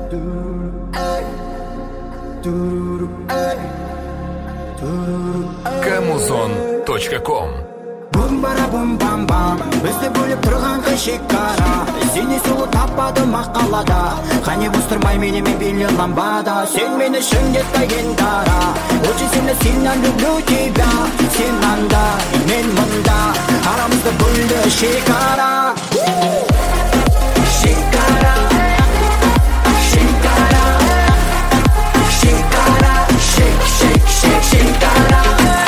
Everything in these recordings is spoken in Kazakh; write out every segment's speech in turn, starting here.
Камузон.ком. Бум-бара-бум-бам-бам, бізді бөліп тұрған қай шекара. Сені сұлу таппады мақалада, қане бұстырмай менімен белі ламбада. Сен мені үшін детпеген дара, очень сильно люблю тебя. Сен анда, мен мұнда, арамызды бөлді шекара. Шекара, шекара, шекара, шек-шек-шек шекара.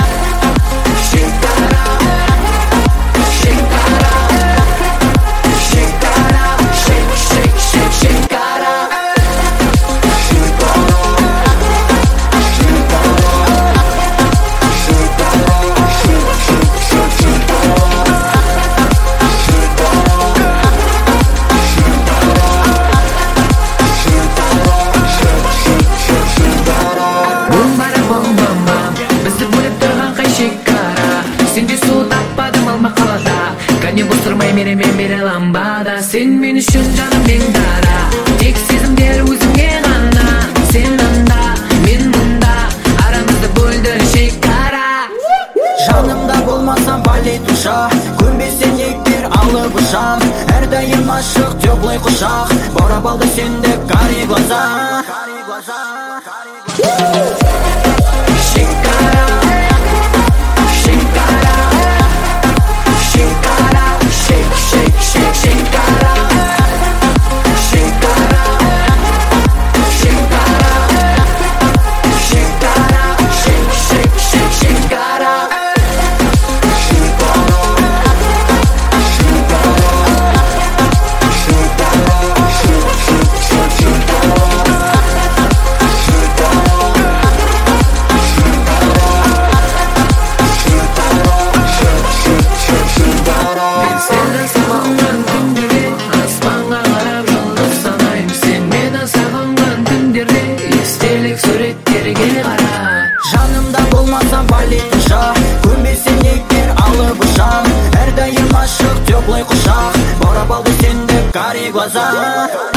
Менімен бере ламбада, сен мен үшін жаным мен дара. Тек сезімдер өзіңе ғана, сен анда, мен мұнда, арамызды бөлді шекара. Жанымда болмасам вали душа, көнбесең ектер алып ұшам. Әрдайым ашық теплый құшақ, баурап алды сенде карий глаза. Шекара, шекара, шекара, шек-шек-шек шекара. Шекара, шекара, шекара, шек-шек-шек шекара. Жанымда болмасам валетуша, көнбесең ектер алып ұшам. Әрдайым ашық теплый құшақ, баурап алды сенде карий глаза.